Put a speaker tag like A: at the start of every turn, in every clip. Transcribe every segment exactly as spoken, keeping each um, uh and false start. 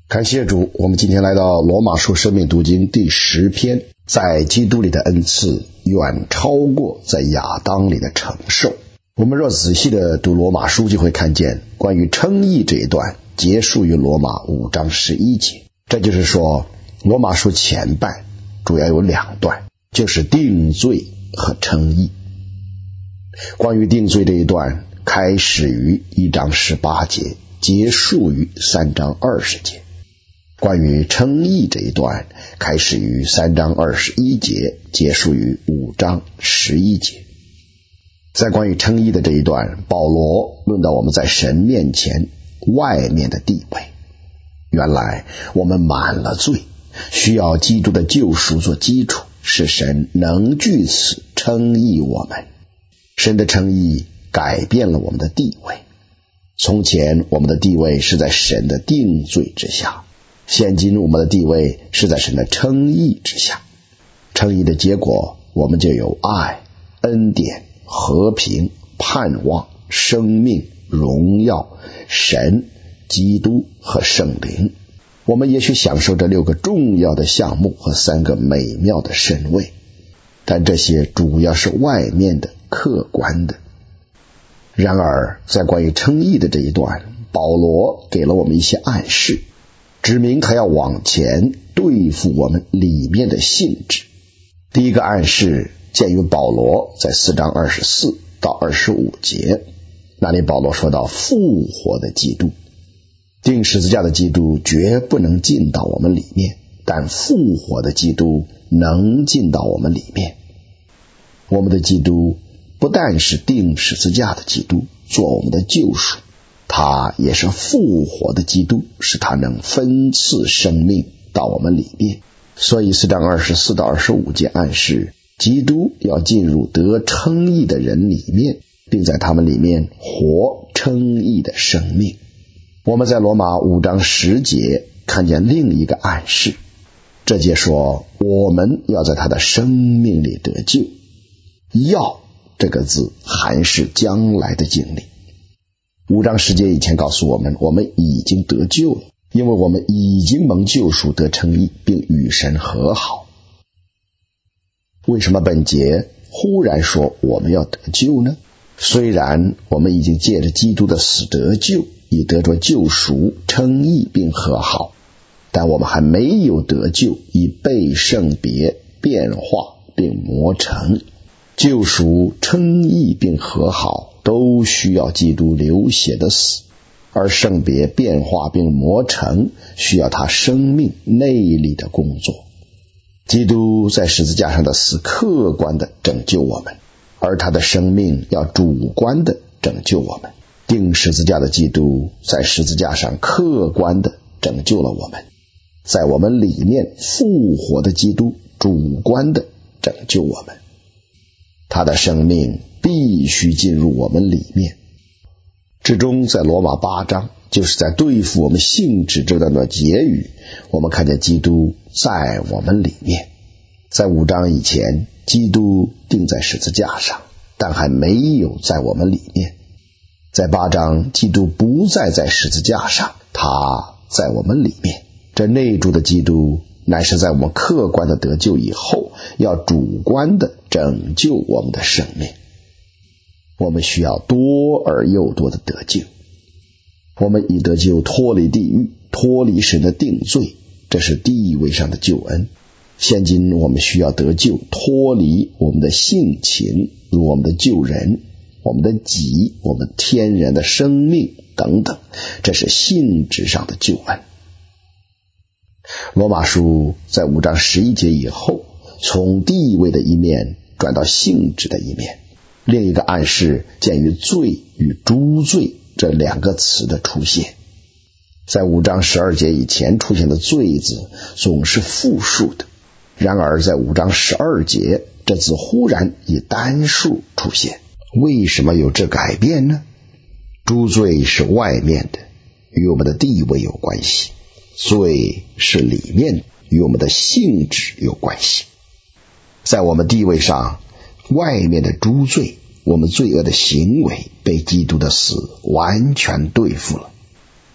A: 感谢主，我们今天来到罗马书生命读经第十篇，在基督里的恩赐远超过在亚当里的承受。我们若仔细的读罗马书，就会看见关于称义这一段结束于罗马五章十一节。这就是说，罗马书前半主要有两段，就是定罪和称义。关于定罪这一段开始于一章十八节，结束于三章二十节。关于称义这一段开始于三章二十一节，结束于五章十一节。在关于称义的这一段，保罗论到我们在神面前外面的地位。原来我们满了罪，需要基督的救赎做基础，使神能据此称义我们。神的称义改变了我们的地位。从前我们的地位是在神的定罪之下，现今我们的地位是在神的称义之下。称义的结果，我们就有爱、恩典、和平、盼望、生命、荣耀、神、基督和圣灵。我们也许享受这六个重要的项目和三个美妙的神位，但这些主要是外面的、客观的。然而在关于称义的这一段，保罗给了我们一些暗示，指明他要往前对付我们里面的性质。第一个暗示见于保罗在四章二十四到二十五节，那里保罗说到复活的基督。钉十字架的基督绝不能进到我们里面，但复活的基督能进到我们里面。我们的基督不但是钉十字架的基督，做我们的救赎，他也是复活的基督，使他能分赐生命到我们里面。所以四章二十四到二十五节暗示基督要进入得称义的人里面，并在他们里面活称义的生命。我们在罗马五章十节看见另一个暗示，这节说我们要在他的生命里得救。要这个字含是将来的经历。五章十节以前告诉我们，我们已经得救了，因为我们已经蒙救赎得称义，并与神和好。为什么本节忽然说我们要得救呢？虽然我们已经借着基督的死得救，已得着救赎、称义并和好，但我们还没有得救，已被圣别、变化并磨成。救赎、称义并和好都需要基督流血的死，而圣别、变化并磨成需要他生命内里的工作。基督在十字架上的死客观的拯救我们，而他的生命要主观的拯救我们。钉十字架的基督在十字架上客观的拯救了我们，在我们里面复活的基督主观的拯救我们。他的生命必须进入我们里面。至终在罗马八章，就是在对付我们性质这段的结语，我们看见基督在我们里面。在五章以前，基督钉在十字架上，但还没有在我们里面。在八章，基督不再在十字架上，他在我们里面。这内住的基督乃是在我们客观的得救以后，要主观的拯救我们的生命。我们需要多而又多的得救。我们已得救，脱离地狱，脱离神的定罪，这是地位上的救恩。现今我们需要得救，脱离我们的性情，如我们的旧人、我们的己、我们天然的生命等等，这是性质上的救恩。罗马书在五章十一节以后，从地位的一面转到性质的一面。另一个暗示见于罪与诸罪这两个词的出现。在五章十二节以前出现的罪字总是复数的，然而在五章十二节这字忽然以单数出现。为什么有这改变呢？诸罪是外面的，与我们的地位有关系；罪是里面的，与我们的性质有关系。在我们地位上，外面的诸罪，我们罪恶的行为被基督的死完全对付了。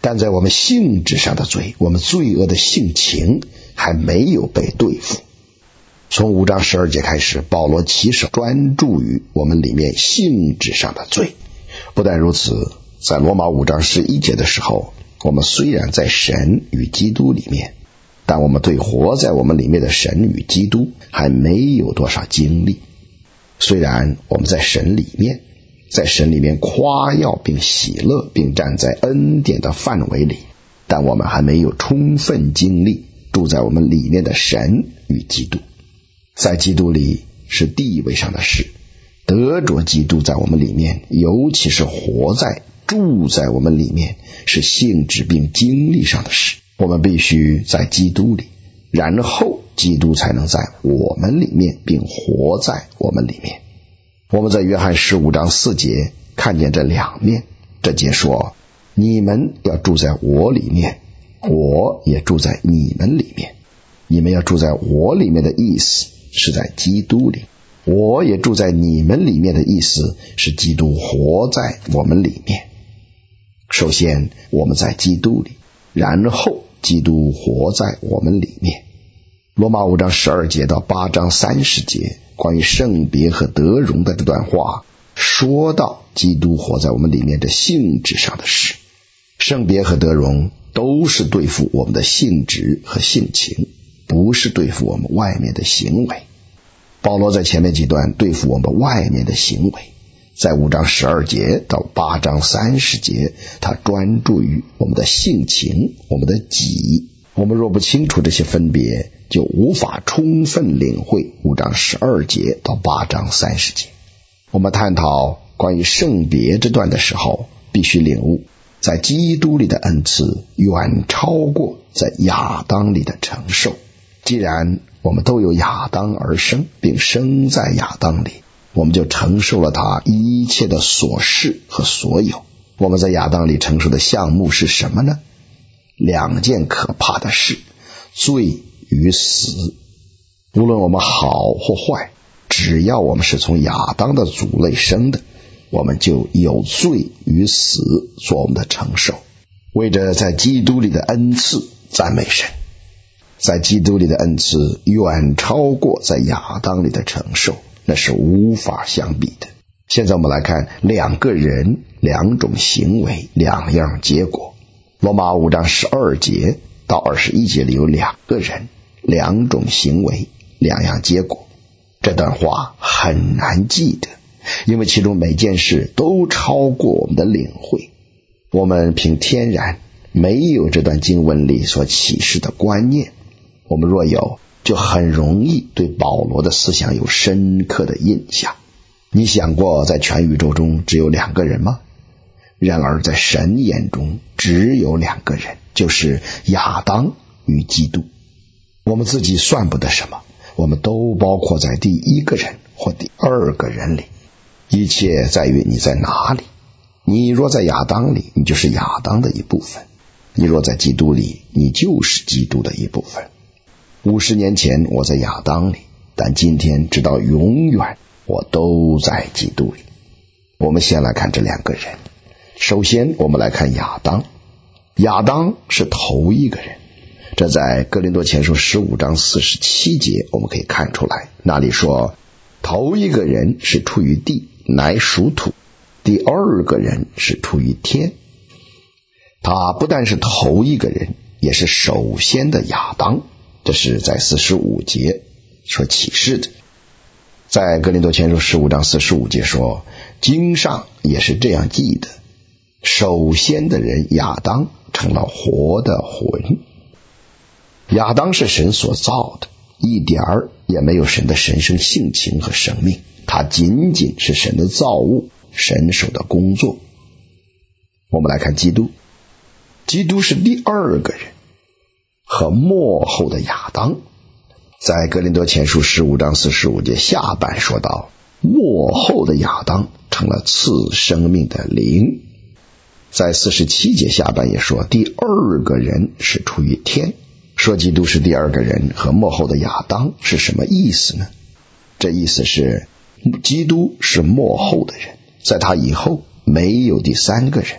A: 但在我们性质上的罪，我们罪恶的性情还没有被对付。从五章十二节开始，保罗起手专注于我们里面性质上的罪。不但如此，在罗马五章十一节的时候，我们虽然在神与基督里面，但我们对活在我们里面的神与基督还没有多少经历。虽然我们在神里面，在神里面夸耀并喜乐，并站在恩典的范围里，但我们还没有充分经历住在我们里面的神与基督。在基督里是地位上的事，得着基督在我们里面，尤其是活在住在我们里面，是性质并经历上的事。我们必须在基督里，然后基督才能在我们里面并活在我们里面。我们在约翰十五章四节看见这两面。这节说，你们要住在我里面，我也住在你们里面。你们要住在我里面的意思是在基督里，我也住在你们里面的意思是基督活在我们里面。首先我们在基督里，然后基督活在我们里面。罗马五章十二节到八章三十节关于圣别和得荣的这段话，说到基督活在我们里面的性质上的事。圣别和得荣都是对付我们的性质和性情，不是对付我们外面的行为。保罗在前面几段对付我们外面的行为，在五章十二节到八章三十节，他专注于我们的性情，我们的己。我们若不清楚这些分别，就无法充分领会五章十二节到八章三十节。我们探讨关于圣别这段的时候，必须领悟在基督里的恩赐远超过在亚当里的承受。既然我们都由亚当而生，并生在亚当里，我们就承受了他一切的所事和所有。我们在亚当里承受的项目是什么呢？两件可怕的事，罪与死。无论我们好或坏，只要我们是从亚当的族类生的，我们就有罪与死做我们的承受。为着在基督里的恩赐赞美神，在基督里的恩赐远超过在亚当里的承受，那是无法相比的。现在我们来看两个人，两种行为，两样结果。罗马五章十二节到二十一节里有两个人，两种行为，两样结果。这段话很难记得，因为其中每件事都超过我们的领会。我们凭天然没有这段经文里所启示的观念，我们若有，就很容易对保罗的思想有深刻的印象。你想过在全宇宙中只有两个人吗？然而在神眼中只有两个人，就是亚当与基督。我们自己算不得什么，我们都包括在第一个人或第二个人里。一切在于你在哪里。你若在亚当里，你就是亚当的一部分；你若在基督里，你就是基督的一部分。五十年前我在亚当里，但今天直到永远我都在基督里。我们先来看这两个人。首先我们来看亚当。亚当是头一个人，这在哥林多前书十五章四十七节我们可以看出来。那里说，头一个人是出于地，乃属土；第二个人是出于天。他不但是头一个人，也是首先的亚当，这是在四十五节所启示的。在哥林多前书十五章四十五节说，经上也是这样记的，首先的人亚当成了活的魂。亚当是神所造的，一点儿也没有神的神圣性情和生命，他仅仅是神的造物，神手的工作。我们来看基督。基督是第二个人，和末后的亚当。在哥林多前书十五章四十五节下半说到，末后的亚当成了赐生命的灵。在四十七节下半也说，第二个人是出于天。说基督是第二个人和末后的亚当是什么意思呢？这意思是基督是末后的人，在他以后没有第三个人，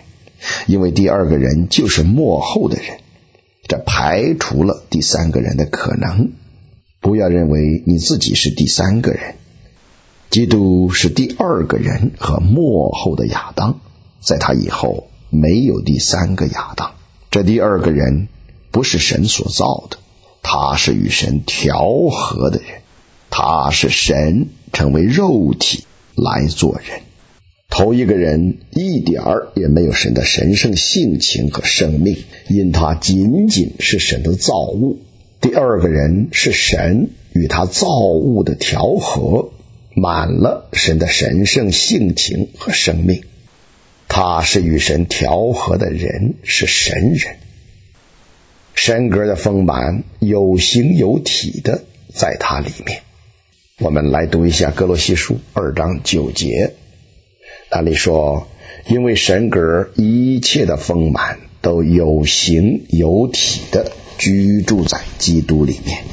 A: 因为第二个人就是末后的人，这排除了第三个人的可能。不要认为你自己是第三个人，基督是第二个人和末后的亚当，在他以后没有第三个亚当。这第二个人不是神所造的，他是与神调和的人，他是神成为肉体来做人。头一个人一点儿也没有神的神圣性情和生命，因他仅仅是神的造物。第二个人是神与他造物的调和，满了神的神圣性情和生命。他是与神调和的人，是神人。神格的丰满有形有体的在他里面。我们来读一下哥罗西书二章九节，那里说，因为神格一切的丰满都有形有体的居住在基督里面。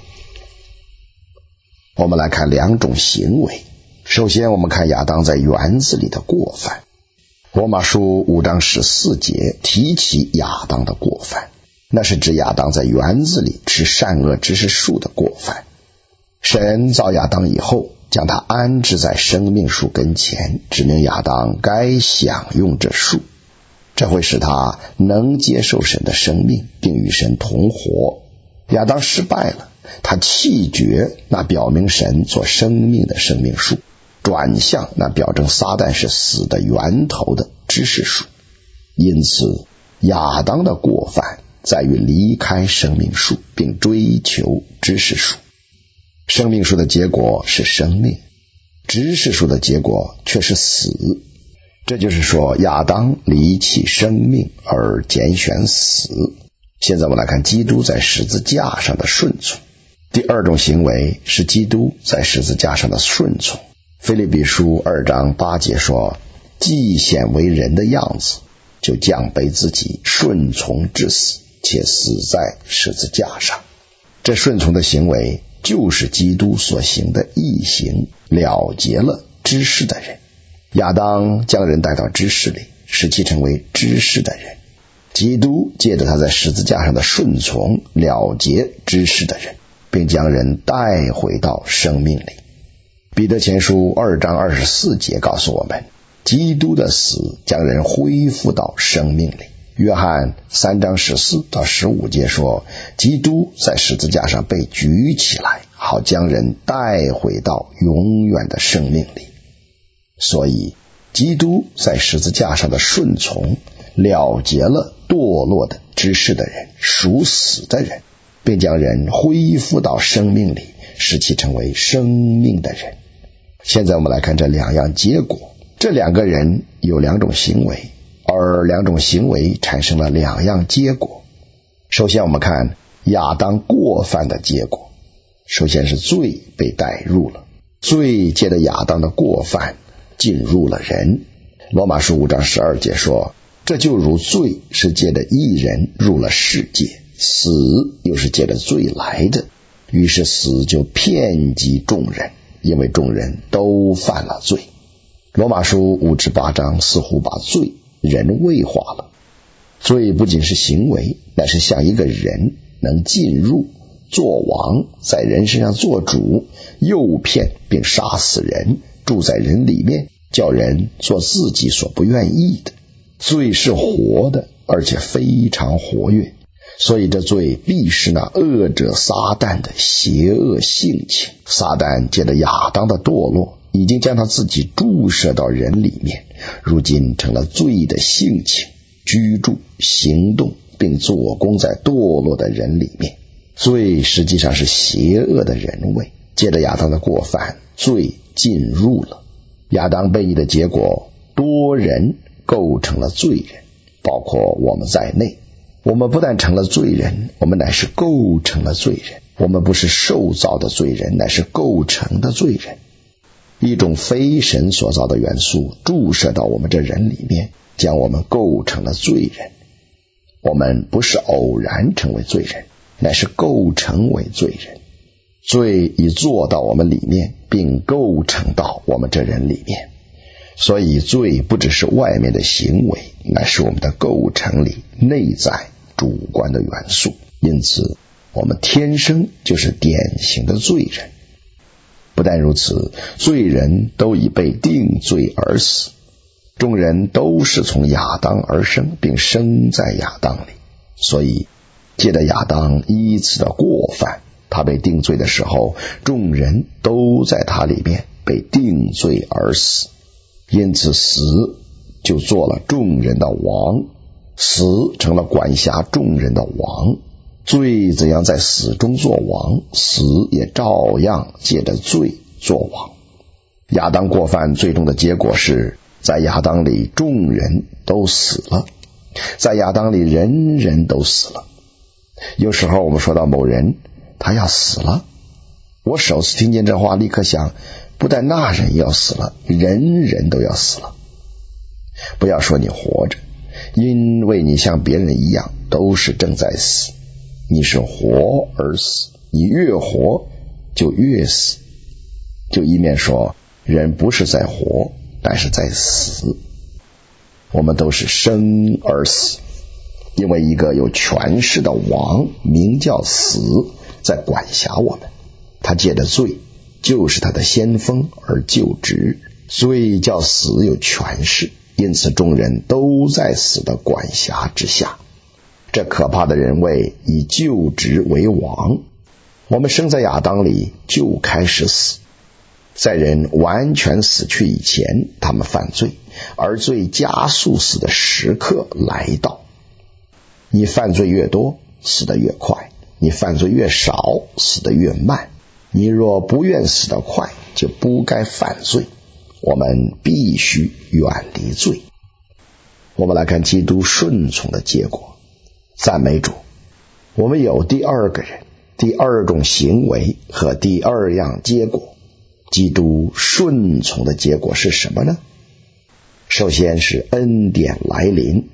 A: 我们来看两种行为。首先我们看亚当在园子里的过犯。罗马书五章十四节提起亚当的过犯，那是指亚当在园子里吃善恶知识树的过犯。神造亚当以后，将他安置在生命树跟前，指明亚当该享用这树，这会使他能接受神的生命，并与神同活。亚当失败了，他弃绝那表明神做生命的生命树，转向那表证撒旦是死的源头的知识树。因此亚当的过犯在于离开生命树，并追求知识树。生命树的结果是生命，知识树的结果却是死。这就是说，亚当离弃生命而拣选死。现在我们来看基督在十字架上的顺从。第二种行为是基督在十字架上的顺从。腓立比书二章八节说，既显为人的样子，就降卑自己，顺从至死，且死在十字架上。这顺从的行为就是基督所行的义行，了结了知识的人。亚当将人带到知识里，使其成为知识的人。基督借着他在十字架上的顺从，了结知识的人，并将人带回到生命里。彼得前书二章二十四节告诉我们，基督的死将人恢复到生命里。约翰三章十四到十五节说，基督在十字架上被举起来，好将人带回到永远的生命里。所以基督在十字架上的顺从，了结了堕落的知识的人，属死的人，并将人恢复到生命里，使其成为生命的人。现在我们来看这两样结果。这两个人有两种行为，而两种行为产生了两样结果。首先我们看亚当过犯的结果。首先是罪被带入了，罪借着亚当的过犯进入了人。罗马书五章十二节说，这就如罪是借着一人入了世界，死又是借着罪来的，于是死就遍及众人，因为众人都犯了罪。罗马书五至八章似乎把罪人位化了。罪不仅是行为，乃是像一个人能进入做王，在人身上做主，诱骗并杀死人，住在人里面，叫人做自己所不愿意的。罪是活的，而且非常活跃，所以这罪必是那恶者撒旦的邪恶性情。撒旦借着亚当的堕落，已经将他自己注射到人里面，如今成了罪的性情，居住、行动并做工在堕落的人里面。罪实际上是邪恶的人位，借着亚当的过犯，罪进入了。亚当悖逆的结果，多人构成了罪人，包括我们在内。我们不但成了罪人，我们乃是构成了罪人。我们不是受造的罪人，乃是构成的罪人。一种非神所造的元素注射到我们这人里面，将我们构成了罪人。我们不是偶然成为罪人，乃是构成为罪人。罪已做到我们里面，并构成到我们这人里面。 所以罪不只是外面的行为，乃是我们的构成里内在主观的元素。因此我们天生就是典型的罪人。不但如此，罪人都已被定罪而死。众人都是从亚当而生，并生在亚当里，所以借着亚当一次的过犯，他被定罪的时候，众人都在他里面被定罪而死。因此死就做了众人的王，死成了管辖众人的王。罪怎样在死中做王，死也照样借着罪做王。亚当过犯最终的结果是，在亚当里众人都死了，在亚当里人人都死了。有时候我们说到某人他要死了，我首次听见这话立刻想，不但那人要死了，人人都要死了。不要说你活着，因为你像别人一样都是正在死。你是活而死，你越活就越死。就一面说人不是在活，但是在死。我们都是生而死，因为一个有权势的王名叫死在管辖我们，他借着罪就是他的先锋而就职，罪叫死有权势，因此众人都在死的管辖之下。这可怕的人位以就职为王。我们生在亚当里就开始死，在人完全死去以前，他们犯罪，而罪加速死的时刻来到。你犯罪越多，死得越快；你犯罪越少，死得越慢。你若不愿死得快，就不该犯罪。我们必须远离罪。我们来看基督顺从的结果。赞美主，我们有第二个人，第二种行为和第二样结果。基督顺从的结果是什么呢？首先是恩典来临。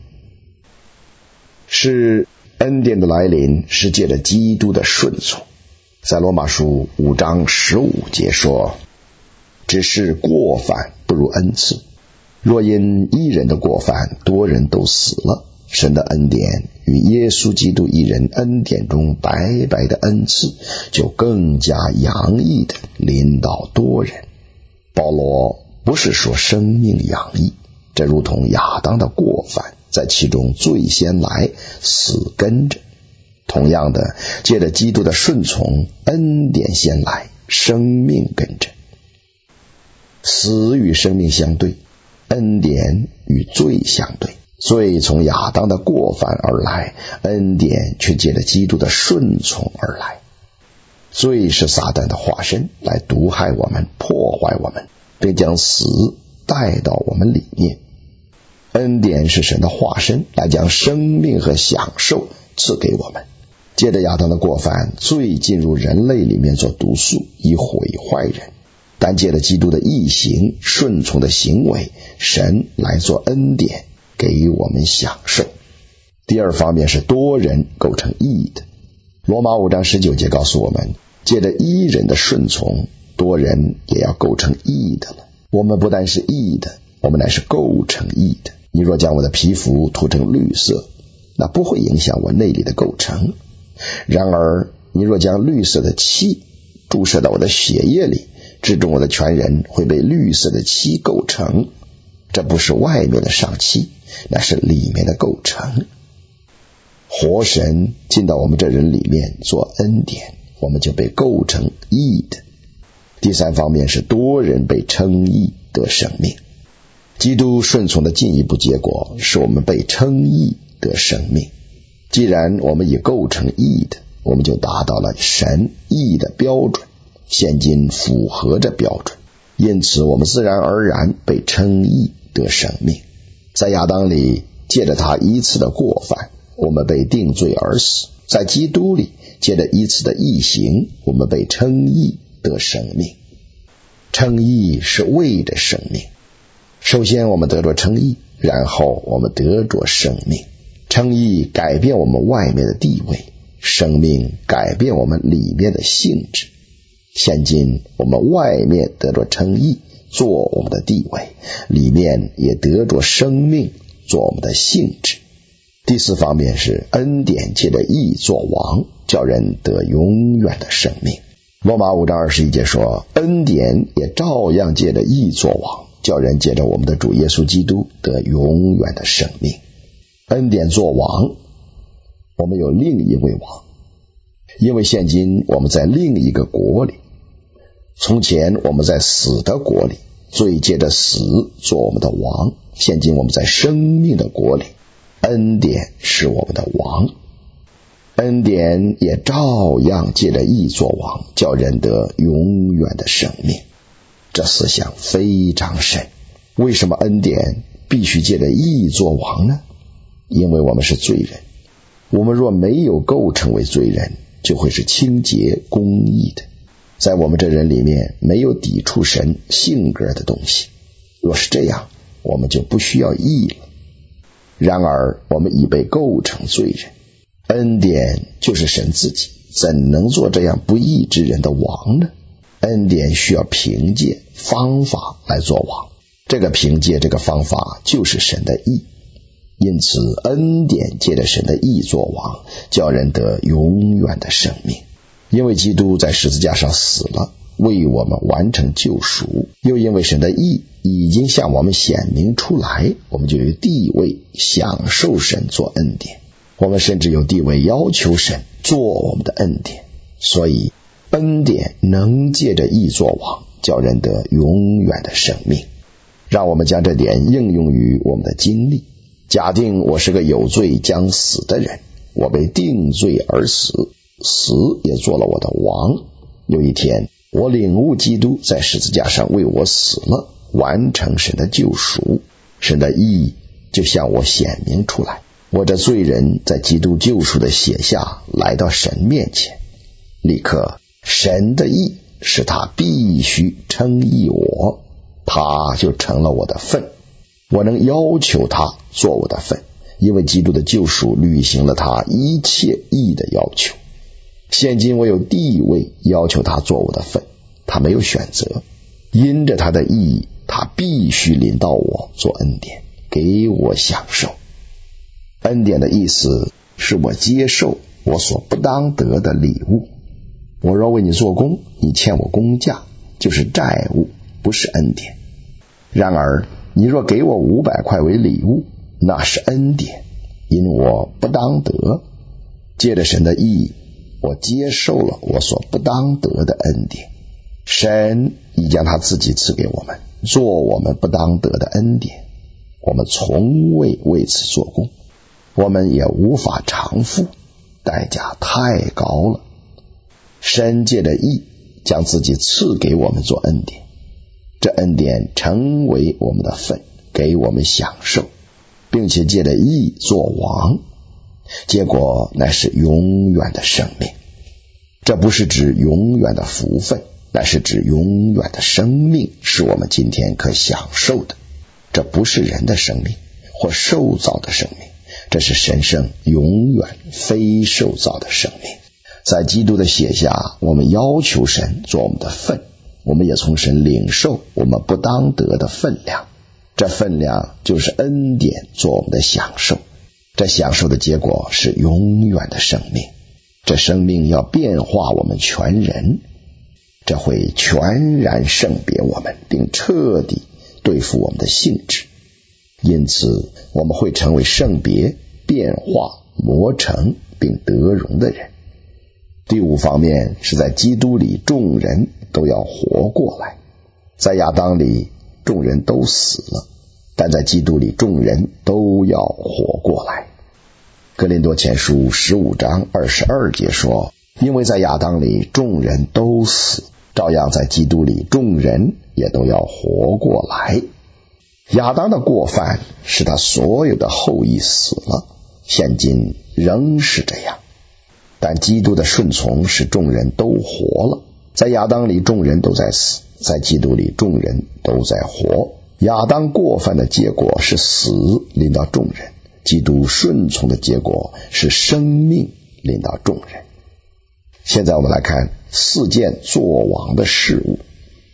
A: 是恩典的来临是借着基督的顺从。在罗马书五章十五节说，只是过犯不如恩赐，若因一人的过犯多人都死了，神的恩典与耶稣基督一人恩典中白白的恩赐就更加洋溢的临到多人。保罗不是说生命洋溢，这如同亚当的过犯，在其中罪先来，死跟着。同样的，借着基督的顺从，恩典先来，生命跟着。死与生命相对，恩典与罪相对。罪从亚当的过犯而来，恩典却借着基督的顺从而来。罪是撒旦的化身，来毒害我们，破坏我们，并将死带到我们里面。恩典是神的化身，来将生命和享受赐给我们。借着亚当的过犯，罪进入人类里面做毒素，以毁坏人。但借着基督的义行，顺从的行为，神来做恩典，给我们享受。第二方面是多人构成义的。罗马五章十九节告诉我们，借着一人的顺从，多人也要构成义的了。我们不但是义的，我们乃是构成义的。你若将我的皮肤涂成绿色，那不会影响我内里的构成。然而你若将绿色的漆注射到我的血液里，至终我的全人会被绿色的漆构成。这不是外面的上漆，那是里面的构成。活神进到我们这人里面做恩典，我们就被构成义的。第三方面是多人被称义得生命。基督顺从的进一步结果是我们被称义得生命。既然我们已构成义的，我们就达到了神义的标准，现今符合这标准，因此我们自然而然被称义得生命。在亚当里，借着他一次的过犯，我们被定罪而死；在基督里，借着一次的义行，我们被称义得生命。称义是为着生命。首先我们得着称义，然后我们得着生命。称义改变我们外面的地位，生命改变我们里面的性质。现今我们外面得着称义， 做我们的地位，里面也得着生命做我们的性质。第四方面是恩典借着义做王，叫人得永远的生命。罗马五章二十一节说，恩典也照样借着义做王，叫人借着我们的主耶稣基督得永远的生命。恩典做王，我们有另一位王，因为现今我们在另一个国里，从前我们在死的国里，罪借着死做我们的王，现今我们在生命的国里，恩典是我们的王。恩典也照样借着义做王，叫人得永远的生命。这思想非常深。为什么恩典必须借着义做王呢？因为我们是罪人，我们若没有构成为罪人，就会是清洁公义的。在我们这人里面没有抵触神性格的东西，若是这样，我们就不需要义了。然而我们已被构成罪人，恩典就是神自己，怎能做这样不义之人的王呢？恩典需要凭借方法来做王，这个凭借这个方法就是神的义。因此恩典借着神的义做王，叫人得永远的生命。因为基督在十字架上死了，为我们完成救赎，又因为神的义已经向我们显明出来，我们就有地位享受神做恩典，我们甚至有地位要求神做我们的恩典。所以恩典能借着义做王，叫人得永远的生命。让我们将这点应用于我们的经历。假定我是个有罪将死的人，我被定罪而死，死也做了我的王。有一天我领悟基督在十字架上为我死了，完成神的救赎，神的义就向我显明出来。我这罪人在基督救赎的血下来到神面前，立刻神的义使他必须称义我，他就成了我的份。我能要求他做我的份，因为基督的救赎履行了他一切义的要求。现今我有地位要求他做我的份，他没有选择，因着他的义，他必须临到我做恩典，给我享受。恩典的意思是我接受我所不当得的礼物。我若为你做工，你欠我工价，就是债务，不是恩典。然而你若给我五百块为礼物，那是恩典，因我不当得。借着神的义，我接受了我所不当得的恩典。神已将他自己赐给我们，做我们不当得的恩典。我们从未为此做工，我们也无法偿付，代价太高了。神借着义将自己赐给我们做恩典，这恩典成为我们的份，给我们享受，并且借着义做王，结果乃是永远的生命。这不是指永远的福分，乃是指永远的生命，是我们今天可享受的。这不是人的生命或受造的生命，这是神圣永远非受造的生命。在基督的血下，我们要求神做我们的份，我们也从神领受我们不当得的分量，这分量就是恩典做我们的享受。这享受的结果是永远的生命，这生命要变化我们全人，这会全然圣别我们，并彻底对付我们的性质。因此我们会成为圣别、变化、磨成并得荣的人。第五方面是在基督里众人都要活过来。在亚当里众人都死了，但在基督里众人都要活过来。哥林多前书十五章二十二节说，因为在亚当里众人都死，照样在基督里众人也都要活过来。亚当的过犯使他所有的后裔死了，现今仍是这样。但基督的顺从使众人都活了。在亚当里众人都在死，在基督里众人都在活。亚当过犯的结果是死临到众人，基督顺从的结果是生命临到众人。现在我们来看四件作王的事物。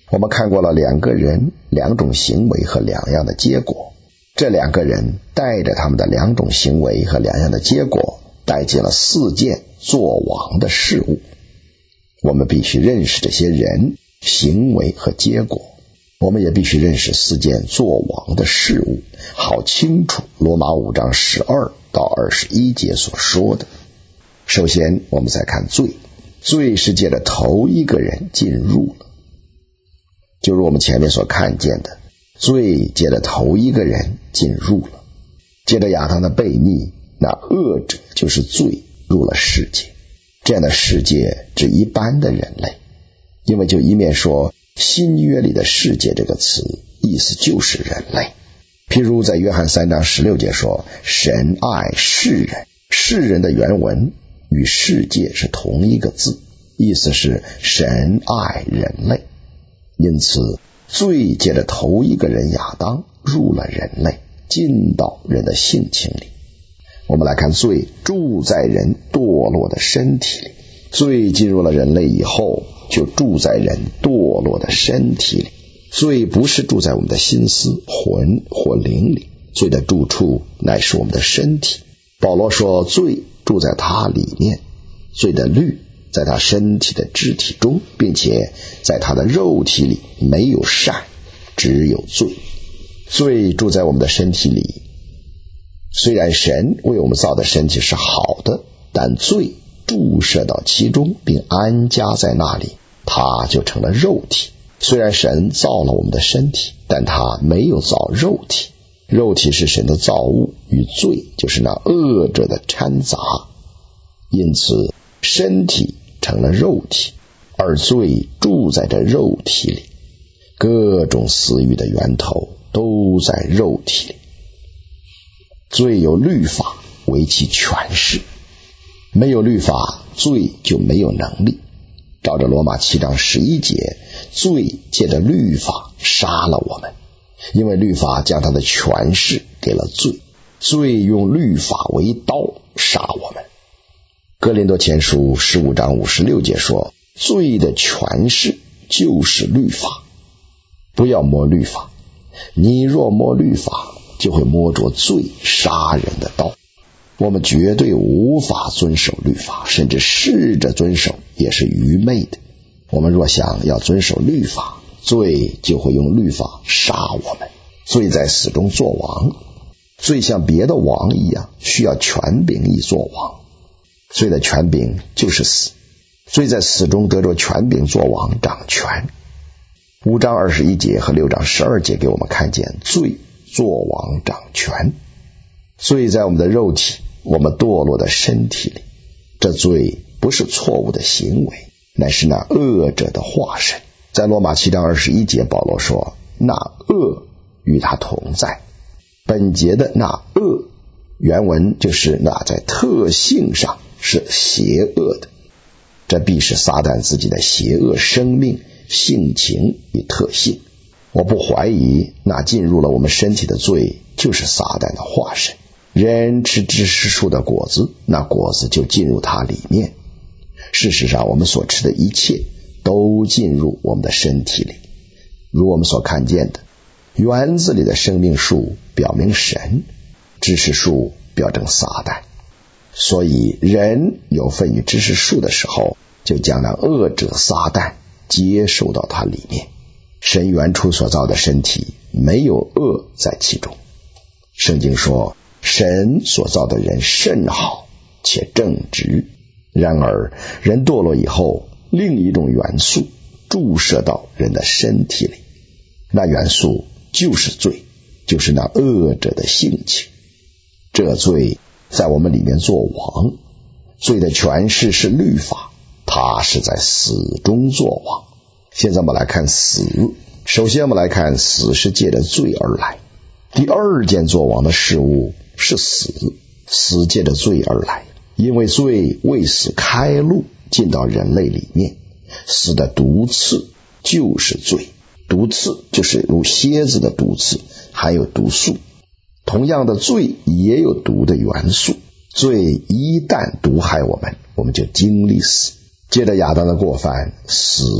A: 我们看过了两个人、两种行为和两样的结果。这两个人带着他们的两种行为和两样的结果，带进了四件作王的事物。我们必须认识这些人、行为和结果。我们也必须认识四件作王的事物，好清楚罗马五章十二到二十一节所说的。首先，我们再看罪。罪是借着头一个人进入了，就如我们前面所看见的，罪借着头一个人进入了。借着亚当的悖逆，那恶者就是罪入了世界。这样的世界指一般的人类，因为就一面说新约里的世界这个词，意思就是人类。譬如在约翰三章十六节说，神爱世人，世人的原文与世界是同一个字，意思是神爱人类。因此罪借着头一个人亚当入了人类，进到人的性情里。我们来看罪住在人堕落的身体里。罪进入了人类以后，就住在人堕落的身体里。罪不是住在我们的心思、魂或灵里，罪的住处乃是我们的身体。保罗说罪住在他里面，罪的律在他身体的肢体中，并且在他的肉体里没有善，只有罪。罪住在我们的身体里，虽然神为我们造的身体是好的，但罪注射到其中并安家在那里，它就成了肉体。虽然神造了我们的身体，但他没有造肉体。肉体是神的造物，与罪就是那恶者的掺杂，因此身体成了肉体，而罪住在这肉体里。各种私欲的源头都在肉体里。罪有律法为其权势，没有律法，罪就没有能力。照着罗马七章十一节，罪借着律法杀了我们，因为律法将他的权势给了罪，罪用律法为刀杀我们。哥林多前书十五章五十六节说，罪的权势就是律法，不要摸律法，你若摸律法，就会摸着罪杀人的刀。我们绝对无法遵守律法，甚至试着遵守也是愚昧的。我们若想要遵守律法，罪就会用律法杀我们。罪在死中作王，罪像别的王一样，需要权柄以作王。罪的权柄就是死，罪在死中得着权柄作王掌权。五章二十一节和六章十二节给我们看见罪作王掌权。罪在我们的肉体，我们堕落的身体里。这罪不是错误的行为，乃是那恶者的化身。在罗马七章二十一节，保罗说那恶与他同在。本节的那恶原文就是那在特性上是邪恶的，这必是撒旦自己的邪恶生命、性情与特性。我不怀疑那进入了我们身体的罪就是撒旦的化身。人吃知识树的果子，那果子就进入它里面。事实上，我们所吃的一切都进入我们的身体里。如我们所看见的，园子里的生命树表明神，知识树表征撒旦。所以人有份于知识树的时候，就将那恶者撒旦接受到它里面。神原初所造的身体没有恶在其中。圣经说神所造的人甚好且正直，然而人堕落以后，另一种元素注射到人的身体里，那元素就是罪，就是那恶者的性情。这罪在我们里面作王，罪的权势是律法，它是在死中作王。现在我们来看死。首先我们来看死是借着罪而来。第二件作王的事物是死，死借着罪而来，因为罪为死开路进到人类里面。死的毒刺就是罪，毒刺就是如蝎子的毒刺，还有毒素。同样的，罪也有毒的元素，罪一旦毒害我们，我们就经历死。借着亚当的过犯，死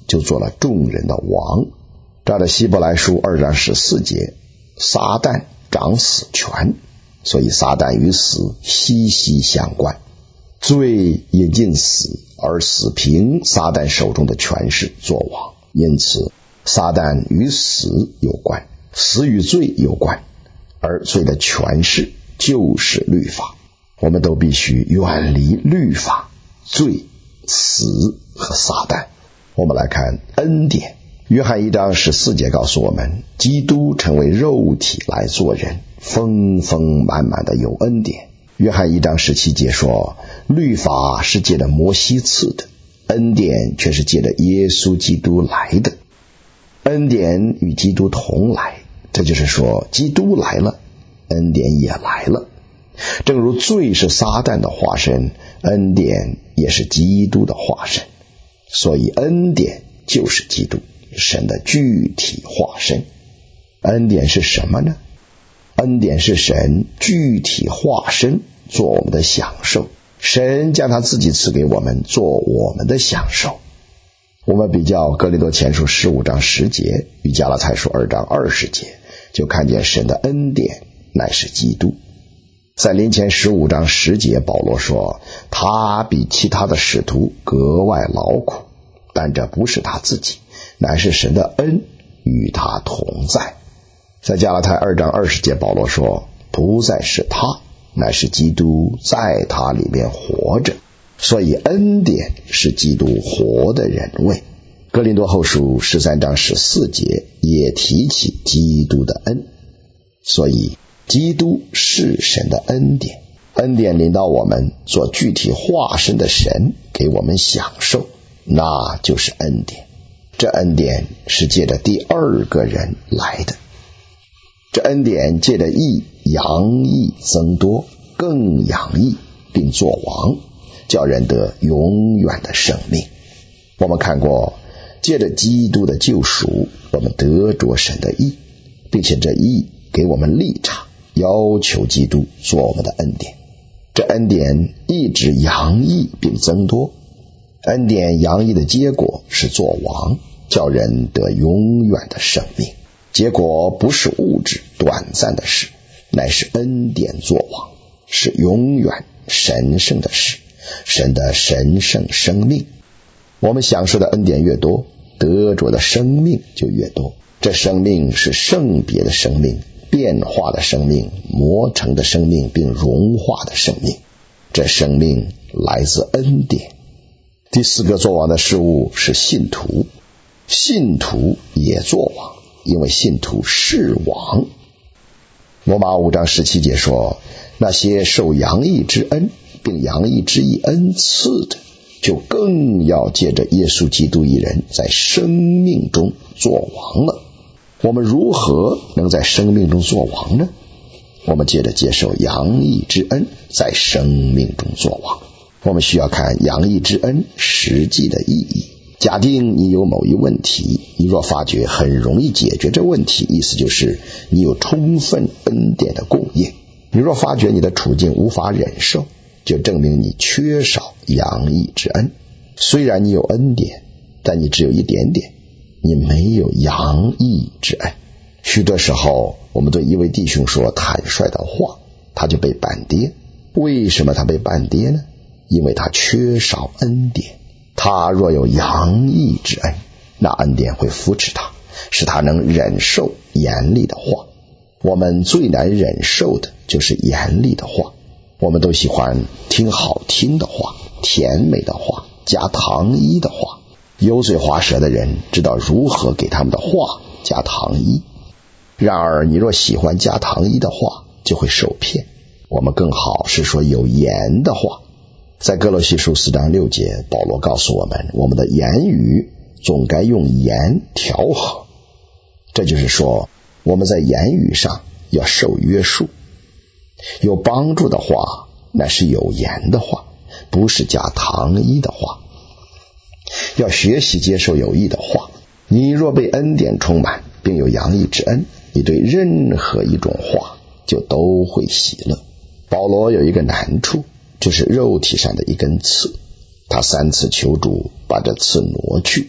A: 就做了众人的王。照着希伯来书二章十四节，撒旦掌死权，所以撒旦与死息息相关。罪引进死，而死凭撒旦手中的权势作王，因此撒旦与死有关，死与罪有关，而罪的权势就是律法。我们都必须远离律法、罪、死和撒旦。我们来看恩典。约翰一章十四节告诉我们，基督成为肉体来做人，丰丰满满的有恩典。约翰一章十七节说，律法是借着摩西赐的，恩典却是借着耶稣基督来的。恩典与基督同来，这就是说基督来了，恩典也来了。正如罪是撒旦的化身，恩典也是基督的化身，所以恩典就是基督，神的具体化身。恩典是什么呢？恩典是神具体化身做我们的享受，神将他自己赐给我们做我们的享受。我们比较哥林多前书十五章十节与加拉太书二章二十节，就看见神的恩典乃是基督。在林前十五章十节，保罗说，他比其他的使徒格外劳苦，但这不是他自己，乃是神的恩与他同在。在加拉太二章二十节，保罗说，不再是他，乃是基督在他里面活着，所以恩典是基督活的人位。哥林多后书十三章十四节也提起基督的恩，所以基督是神的恩典，恩典临到我们，做具体化身的神给我们享受，那就是恩典。这恩典是借着第二个人来的，这恩典借着义洋溢增多，更洋溢并作王，叫人得永远的生命。我们看过，借着基督的救赎，我们得着神的义，并且这义给我们立场，要求基督做我们的恩典。这恩典一直洋溢并增多，恩典洋溢的结果是做王，叫人得永远的生命。结果不是物质短暂的事，乃是恩典作王，是永远神圣的事，神的神圣生命。我们享受的恩典越多，得着的生命就越多。这生命是圣别的生命，变化的生命，磨成的生命，并融化的生命。这生命来自恩典。第四个作王的事物是信徒，信徒也作王，因为信徒是王。罗马五章十七节说，那些受洋溢之恩并洋溢之义恩赐的，就更要借着耶稣基督一人在生命中作王了。我们如何能在生命中作王呢？我们借着接受洋溢之恩在生命中作王。我们需要看洋溢之恩实际的意义。假定你有某一问题，你若发觉很容易解决这问题，意思就是你有充分恩典的供应。你若发觉你的处境无法忍受，就证明你缺少洋溢之恩。虽然你有恩典，但你只有一点点，你没有洋溢之恩。许多时候我们对一位弟兄说坦率的话，他就被绊跌。为什么他被绊跌呢？因为他缺少恩典。他若有洋溢之恩，那恩典会扶持他，使他能忍受严厉的话。我们最难忍受的就是严厉的话。我们都喜欢听好听的话，甜美的话，加糖衣的话。油嘴滑舌的人知道如何给他们的话加糖衣。然而你若喜欢加糖衣的话，就会受骗。我们更好是说有盐的话。在哥罗西书四章六节，保罗告诉我们，我们的言语总该用盐调和。这就是说，我们在言语上要受约束。有帮助的话，那是有盐的话，不是加糖衣的话。要学习接受有益的话。你若被恩典充满，并有洋溢之恩，你对任何一种话就都会喜乐。保罗有一个难处，就是肉体上的一根刺，他三次求主把这刺挪去。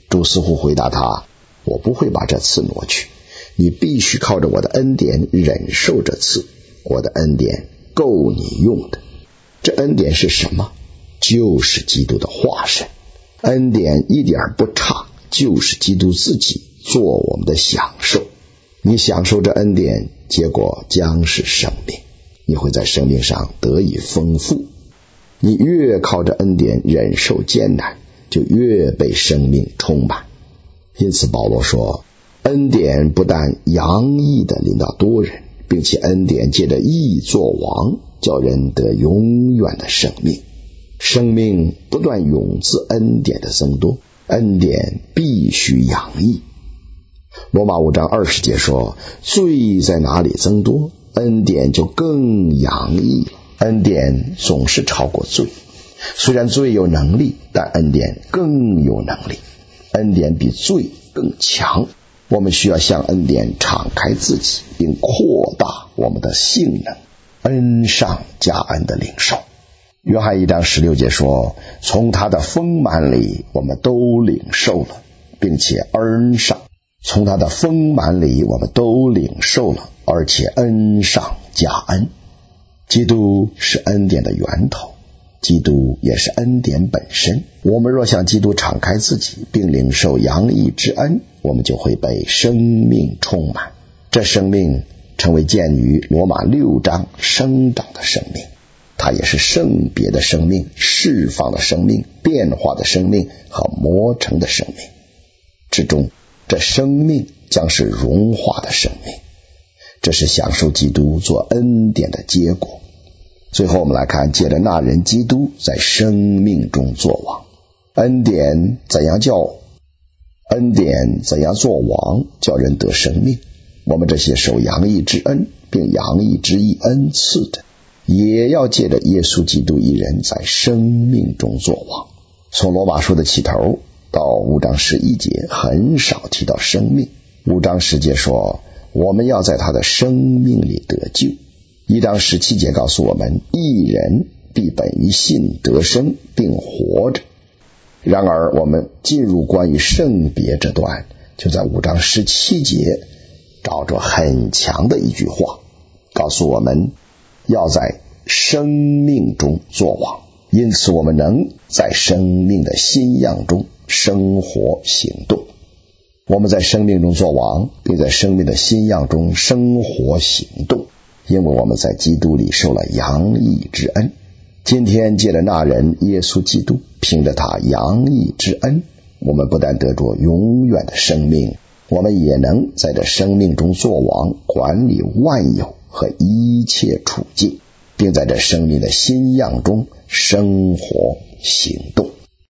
A: 主似乎回答他，我不会把这刺挪去，你必须靠着我的恩典忍受这刺，我的恩典够你用的。这恩典是什么？就是基督的化身。恩典一点不差，就是基督自己做我们的享受。你享受这恩典，结果将是生命，你会在生命上得以丰富。你越靠着恩典忍受艰难，就越被生命充满。因此保罗说，恩典不但洋溢地临到多人，并且恩典借着义作王，叫人得永远的生命。生命不断涌自恩典的增多，恩典必须洋溢。罗马五章二十节说，罪在哪里增多，恩典就更洋溢。恩典总是超过罪，虽然罪有能力，但恩典更有能力，恩典比罪更强。我们需要向恩典敞开自己，并扩大我们的性能，恩上加恩的领受。约翰一章十六节说，从他的丰满里我们都领受了，并且恩上，从他的丰满里我们都领受了，而且恩上加恩。基督是恩典的源头，基督也是恩典本身。我们若向基督敞开自己，并领受洋溢之恩，我们就会被生命充满。这生命成为见于罗马六章生长的生命，它也是圣别的生命、释放的生命、变化的生命和磨成的生命之中，这生命将是融化的生命。这是享受基督做恩典的结果。最后我们来看，借着那人基督在生命中作王。恩典怎样叫恩典怎样做王，叫人得生命。我们这些受洋溢之恩并洋溢之义恩赐的，也要借着耶稣基督一人在生命中作王。从罗马书的起头到五章十一节很少提到生命。五章十节说，我们要在他的生命里得救。一章十七节告诉我们，义人必本于信得生并活着。然而我们进入关于圣别这段，就在五章十七节找着很强的一句话，告诉我们要在生命中作王。因此我们能在生命的新样中生活行动。我们在生命中作王，并在生命的新样中生活行动，因为我们在基督里受了洋溢之恩。今天借着那人耶稣基督，凭着他洋溢之恩，我们不但得着永远的生命，我们也能在这生命中作王，管理万有和一切处境，并在这生命的新样中生活行动。